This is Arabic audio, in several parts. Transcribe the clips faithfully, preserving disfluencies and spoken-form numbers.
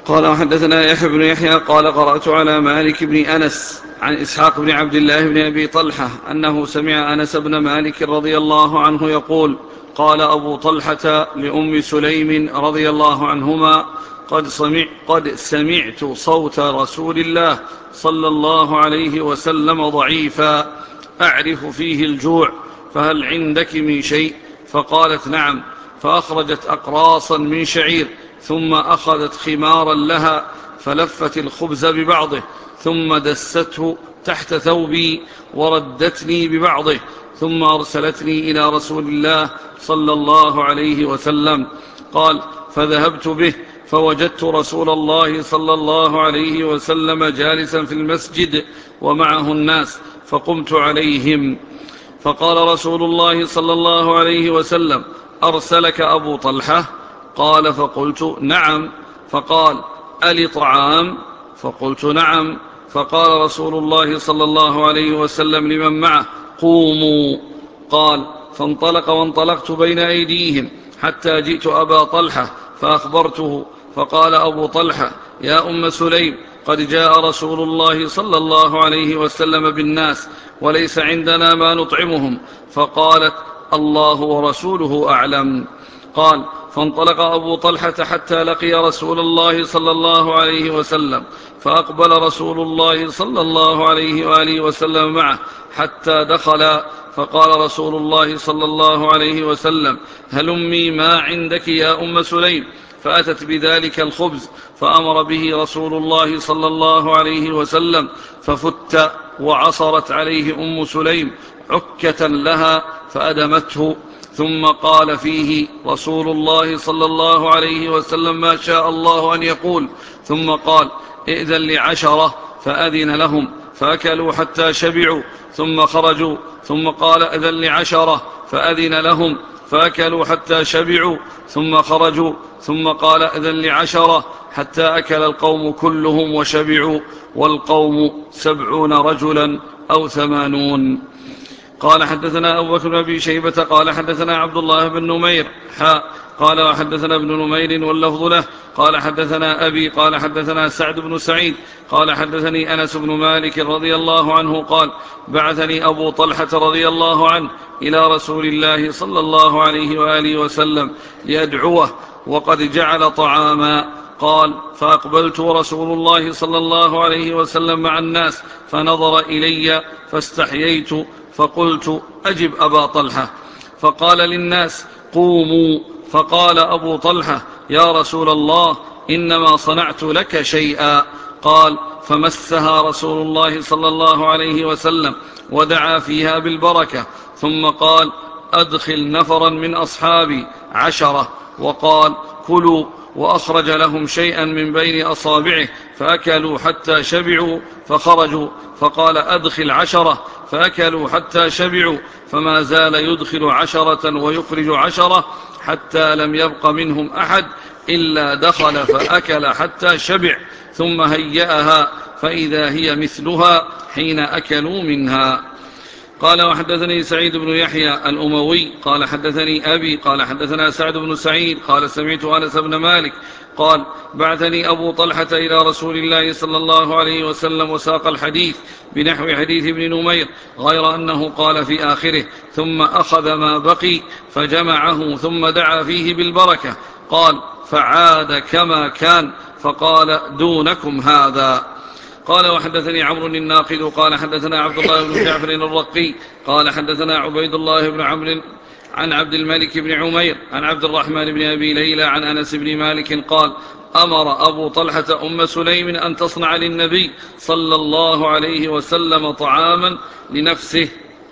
قال وحدثنا يحيى بن يحيى قال قرأت على مالك بن أنس عن إسحاق بن عبد الله بن أبي طلحة أنه سمع أنس بن مالك رضي الله عنه يقول قال أبو طلحة لأم سليم رضي الله عنهما قد, سمع قد سمعت صوت رسول الله صلى الله عليه وسلم ضعيفا أعرف فيه الجوع، فهل عندك من شيء؟ فقالت نعم، فأخرجت أقراصا من شعير، ثم أخذت خمارا لها فلفت الخبز ببعضه ثم دسته تحت ثوبي وردتني ببعضه، ثم أرسلتني إلى رسول الله صلى الله عليه وسلم. قال فذهبت به فوجدت رسول الله صلى الله عليه وسلم جالسا في المسجد ومعه الناس، فقمت عليهم فقال رسول الله صلى الله عليه وسلم أرسلك أبو طلحة؟ قال فقلت نعم. فقال ألي طعام؟ فقلت نعم. فقال رسول الله صلى الله عليه وسلم لمن معه قوموا. قال فانطلق وانطلقت بين أيديهم حتى جئت أبا طلحة فأخبرته، فقال أبو طلحة يا أم سليم قد جاء رسول الله صلى الله عليه وسلم بالناس وليس عندنا ما نطعمهم. فقالت الله ورسوله أعلم. قال فانطلق أبو طلحة حتى لقي رسول الله صلى الله عليه وسلم، فأقبل رسول الله صلى الله عليه وآله وسلم معه حتى دخل، فقال رسول الله صلى الله عليه وسلم هلمي ما عندك يا أم سليم؟ فأتت بذلك الخبز فأمر به رسول الله صلى الله عليه وسلم، ففت وعصرت عليه أم سليم عكة لها فأدمته، ثم قال فيه رسول الله صلى الله عليه وسلم ما شاء الله أن يقول، ثم قال ائذن لعشرة فأذن لهم فأكلوا حتى شبعوا ثم خرجوا، ثم قال ائذن لعشرة فأذن لهم فأكلوا حتى شبعوا ثم خرجوا، ثم قال ائذن لعشرة حتى أكل القوم كلهم وشبعوا، والقوم سبعون رجلا أو ثمانون. قال حدثنا أبو بكر بن أبي شيبة قال حدثنا عبد الله بن نمير حاء قال وحدثنا ابن نمير واللفظ له قال حدثنا أبي قال حدثنا سعد بن سعيد قال حدثني أنس بن مالك رضي الله عنه قال بعثني أبو طلحة رضي الله عنه إلى رسول الله صلى الله عليه وآله وسلم ليدعوه وقد جعل طعاما. قال فأقبلت ورسول الله صلى الله عليه وسلم مع الناس فنظر إلي فاستحييت فقلت أجب أبا طلحة، فقال للناس قوموا، فقال أبو طلحة يا رسول الله إنما صنعت لك شيئا. قال فمسها رسول الله صلى الله عليه وسلم ودعا فيها بالبركة، ثم قال أدخل نفرا من أصحابي عشرة، وقال كلوا، وأخرج لهم شيئا من بين أصابعه فأكلوا حتى شبعوا فخرجوا، فقال أدخل عشرة فأكلوا حتى شبعوا، فما زال يدخل عشرة ويخرج عشرة حتى لم يبق منهم أحد إلا دخل فأكل حتى شبع، ثم هيأها فإذا هي مثلها حين أكلوا منها. قال وحدثني سعيد بن يحيى الأموي قال حدثني أبي قال حدثنا سعد بن سعيد قال سمعت أنس بن مالك قال بعثني أبو طلحة إلى رسول الله صلى الله عليه وسلم وساق الحديث بنحو حديث ابن نمير، غير أنه قال في آخره ثم أخذ ما بقي فجمعه ثم دعا فيه بالبركة. قال فعاد كما كان فقال دونكم هذا. قال وحدثني عمرو الناقد قال حدثنا عبد الله بن جعفر الرقي قال حدثنا عبيد الله بن عمرو عن عبد الملك بن عمير عن عبد الرحمن بن أبي ليلى عن أنس بن مالك قال أمر أبو طلحة أم سليم أن تصنع للنبي صلى الله عليه وسلم طعاما لنفسه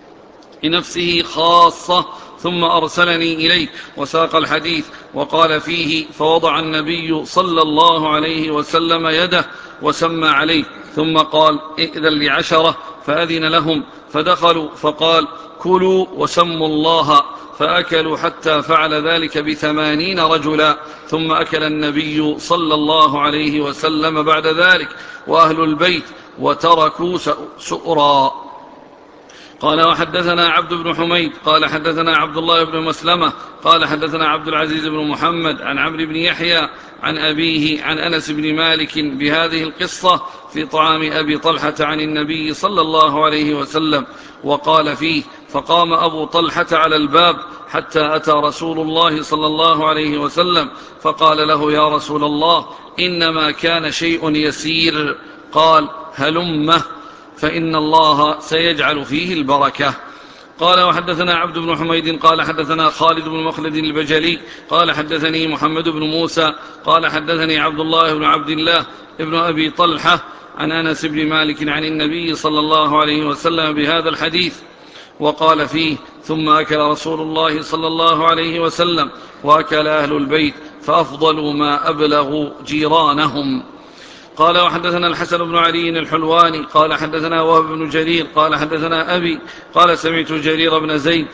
لنفسه خاصة، ثم أرسلني إليه وساق الحديث وقال فيه فوضع النبي صلى الله عليه وسلم يده وسمى عليه، ثم قال ائذن لعشرة فأذن لهم فدخلوا، فقال كلوا وسموا الله، فأكلوا حتى فعل ذلك بثمانين رجلا، ثم أكل النبي صلى الله عليه وسلم بعد ذلك وأهل البيت وتركوا سؤرا. قال وحدثنا عبد بن حميد قال حدثنا عبد الله بن مسلمة قال حدثنا عبد العزيز بن محمد عن عمرو بن يحيى عن أبيه عن أنس بن مالك بهذه القصة في طعام أبي طلحة عن النبي صلى الله عليه وسلم، وقال فيه: فقام أبو طلحة على الباب حتى أتى رسول الله صلى الله عليه وسلم فقال له: يا رسول الله، إنما كان شيء يسير. قال: هلمه فإن الله سيجعل فيه البركة. قال وحدثنا عبد بن حميد قال حدثنا خالد بن مخلد البجلي قال حدثني محمد بن موسى قال حدثني عبد الله بن عبد الله ابن أبي طلحة عن أنس بن مالك عن النبي صلى الله عليه وسلم بهذا الحديث، وقال فيه: ثم أكل رسول الله صلى الله عليه وسلم وأكل أهل البيت فأفضلوا ما أبلغوا جيرانهم. قال وحدثنا الحسن بن علي الحلواني قال حدثنا وهب بن جرير قال حدثنا أبي قال سمعت جرير بن زيد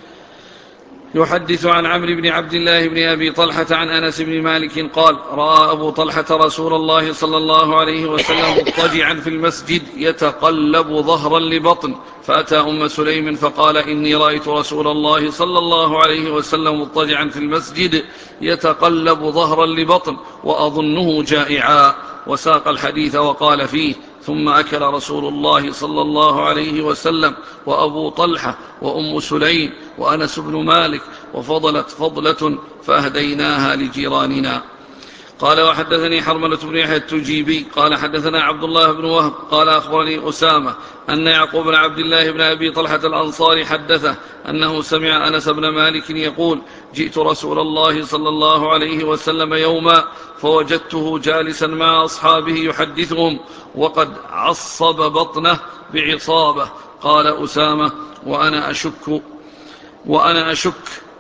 يحدث عن عمرو بن عبد الله بن أبي طلحة عن أنس بن مالك قال: رأى أبو طلحة رسول الله صلى الله عليه وسلم مضطجعا في المسجد يتقلب ظهرا لبطن، فأتى أم سليم فقال: إني رأيت رسول الله صلى الله عليه وسلم مضطجعا في المسجد يتقلب ظهرا لبطن وأظنه جائعا، وساق الحديث وقال فيه: ثم أكل رسول الله صلى الله عليه وسلم وأبو طلحة وأم سليم وأنس بن مالك، وفضلت فضلة فأهديناها لجيراننا. قال وحدثني حرملة بن يحيى التجيبي قال حدثنا عبد الله بن وهب قال أخبرني أسامة أن يعقوب بن عبد الله بن أبي طلحة الأنصاري حدثه أنه سمع أنس بن مالك يقول: جئت رسول الله صلى الله عليه وسلم يوما فوجدته جالسا مع أصحابه يحدثهم وقد عصب بطنه بعصابة. قال أسامة: وأنا أشك وأنا أشك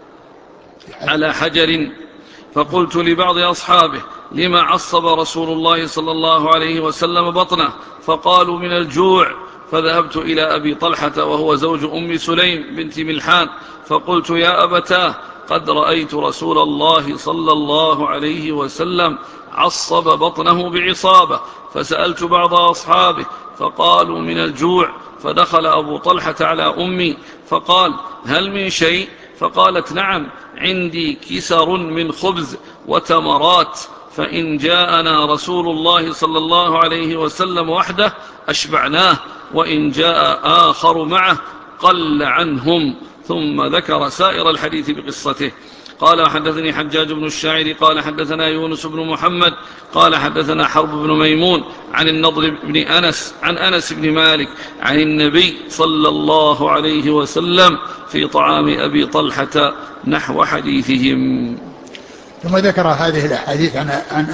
على حجر، فقلت لبعض أصحابه: لما عصب رسول الله صلى الله عليه وسلم بطنه؟ فقالوا: من الجوع. فذهبت إلى أبي طلحة وهو زوج أم سليم بنت ملحان فقلت: يا أبتاه، قد رأيت رسول الله صلى الله عليه وسلم عصب بطنه بعصابة. فسألت بعض أصحابه فقالوا: من الجوع. فدخل أبو طلحة على أمي فقال: هل من شيء؟ فقالت: نعم، عندي كسر من خبز وتمرات، فإن جاءنا رسول الله صلى الله عليه وسلم وحده أشبعناه، وإن جاء آخر معه قل عنهم. ثم ذكر سائر الحديث بقصته. قال حدثني حجاج بن الشاعر قال حدثنا يونس بن محمد قال حدثنا حرب بن ميمون عن النضر بن أنس عن أنس بن مالك عن النبي صلى الله عليه وسلم في طعام أبي طلحة نحو حديثهم. ثم ذكر هذه الأحاديث عن